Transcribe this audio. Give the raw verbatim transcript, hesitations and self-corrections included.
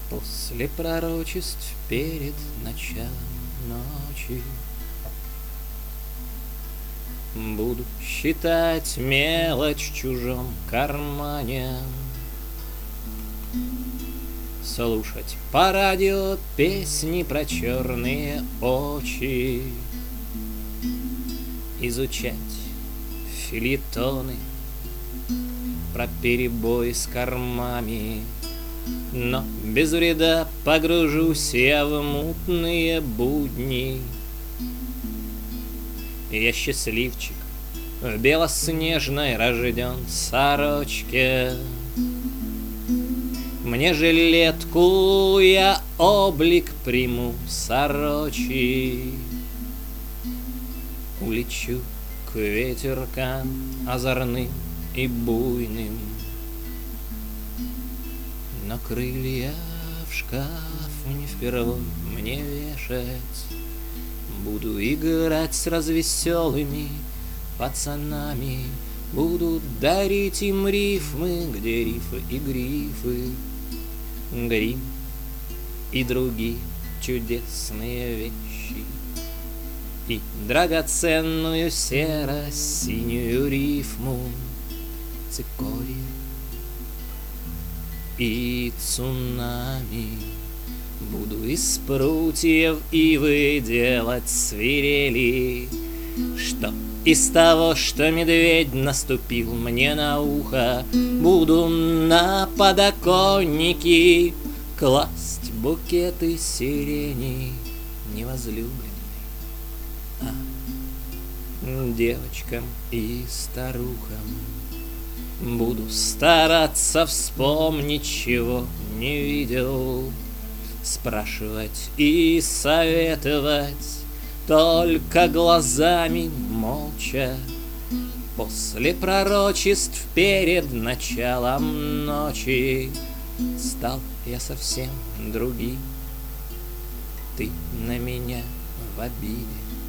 После пророчеств перед началом ночи буду считать мелочь в чужом кармане, слушать по радио песни про черные очи, изучать фельетоны про перебои с кормами. Но без вреда погружусь я в мутные будни. Я счастливчик, в белоснежной рожден сорочке. Мне жилетку, я облик приму сорочий. Улечу к ветеркам озорным и буйным, но крылья в шкаф не впервой мне вешать. Буду играть с развеселыми пацанами, буду дарить им рифмы, где рифы и грифы, грим и другие чудесные вещи, и драгоценную серо-синюю рифму, цикория и цунами. Буду из прутьев ивы делать свирели, что из того, что медведь наступил мне на ухо, буду на подоконники класть букеты сирени невозлюбленной, а девочкам и старухам буду стараться вспомнить, чего не видел, спрашивать и советовать только глазами молча. После пророчеств перед началом ночи стал я совсем другим. Ты на меня в обиде.